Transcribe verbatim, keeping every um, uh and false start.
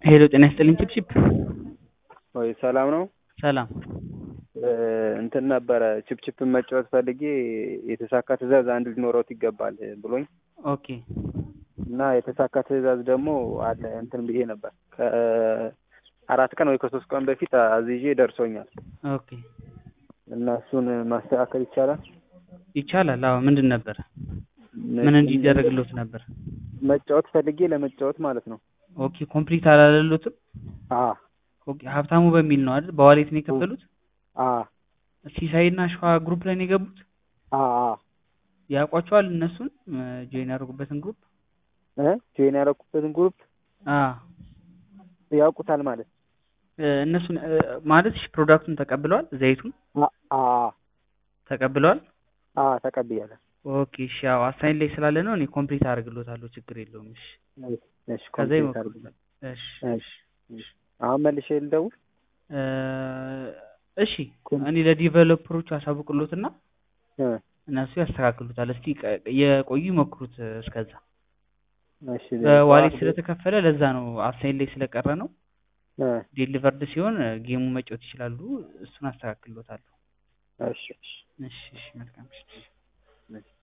ሄሎ ጤና ይስጥልኝ ቺፕቺፕ ወይ ሰላም ነው። ሰላም እንትን ነበረ ቺፕቺፕ መጫወት ፈልጌ የተሳካ ትዕዛዝ አንድ ሊኖረው ይገባል ብሎኝ ኦኬ እና የተሳካ ትዕዛዝ ደግሞ አለ እንትን ብዬ ነበር ከአራት ቀን ወይ ከሶስት ቀን በፊት አዝዤ ደርሶኛል። ኦኬ እና እሱን ማስተካከል ይቻላል? ይቻላል። አዎ ምንድን ነበር ምን እንዲደረግልዎት ነበር? መጫወት ፈልጌ ለመጫወት ማለት ነው። ኦኬ ኮምፕሊት አላለሉትም? አዎ ኦኬ ሀብታሙ በሚል ነው አይደል? በዋሌት ነው የከፈሉት? አዎ ሲሳይና ሸዋ ግሩፕ ላይ ነው የገቡት? አዎ አዎ ያውቋቸዋል እነሱን ጆይን ያደረጉበትን ግሩፕ እ ጆይን ያደረጉበትን ግሩፕ አዎ ያውቁታል ማለት እነሱን ማለት እሺ ፕሮዳክቱን ተቀብለዋል? ዘይቱን አዎ ተቀብለዋል? አዎ ተቀብያለሁ። ኦኬ እሺ ያው አሳይን ላይ ስላለ ነው እኔ ኮምፕሊት አደርግልዎታለሁ ችግር የለውም። እሺ እሺ ከዛ ኮምፕሊት ይሞክሩት። አድርጉልኝ። እሺ እሺ አሁን መልሼ ልደውል? እሺ እኔ ለዲቨሎፐሮቹ አሳውቅልዎትና እ እነሱ ያስተካክሉታል። እስቲ የቆዩ ይሞክሩት እስከዛ። እሺ በዋሌት ስለተከፈለ ለዛ ነው አሳይን ላይ ስለቀረ ነው። እ ዴሊቨርድ ሲሆን ጌሙ መጫወት ይችላሉ። እሱን አስተካክልዎታለሁ። እሺ እሺ እሺ እሺ መልካም እሺ